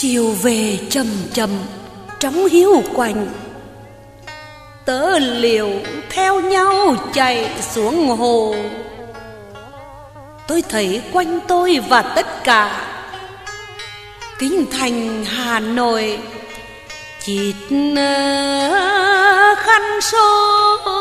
Chiều về chầm chầm trống hiu quạnh, tớ liều theo nhau chạy xuống hồ. Tôi thấy quanh tôi và tất cả kinh thành Hà Nội chít khăn xô.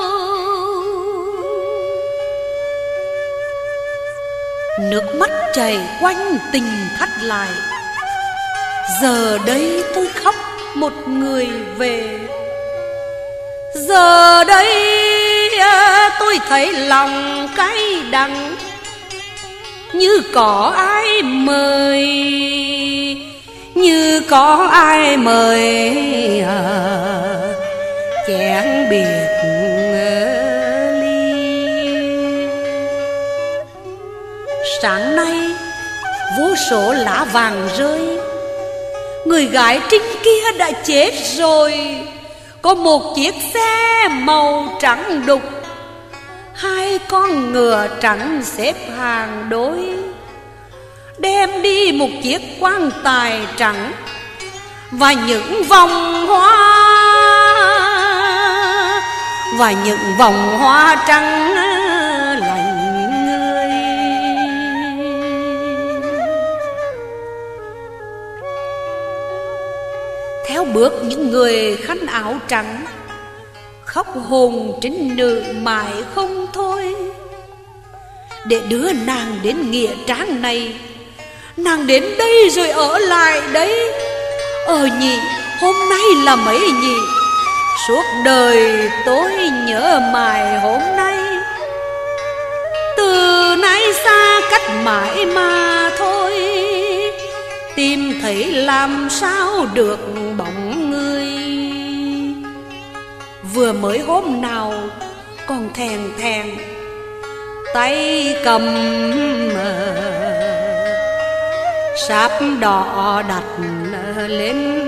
Nước mắt chảy quanh tình thắt lại. Giờ đây tôi khóc một người về. Giờ đây tôi thấy lòng cay đắng, như có ai mời, như có ai mời chén biệt ly. Sáng nay vô số lá vàng rơi, người gái trinh kia đã chết rồi. Có một chiếc xe màu trắng đục, hai con ngựa trắng xếp hàng đối, đem đi một chiếc quan tài trắng và những vòng hoa, và những vòng hoa trắng lạnh người. Theo bước những người khăn áo trắng, khóc hồn trinh nữ mãi không thôi. Để đưa nàng đến nghĩa trang này, nàng đến đây rồi ở lại đấy. Nhỉ, hôm nay là mấy nhỉ? Suốt đời tôi nhớ mãi hôm nay. Từ nay xa cách mãi mà thôi, tìm thấy làm sao được bóng người. Vừa mới hôm nào còn thèn thèn tay cầm sáp đỏ đặt lên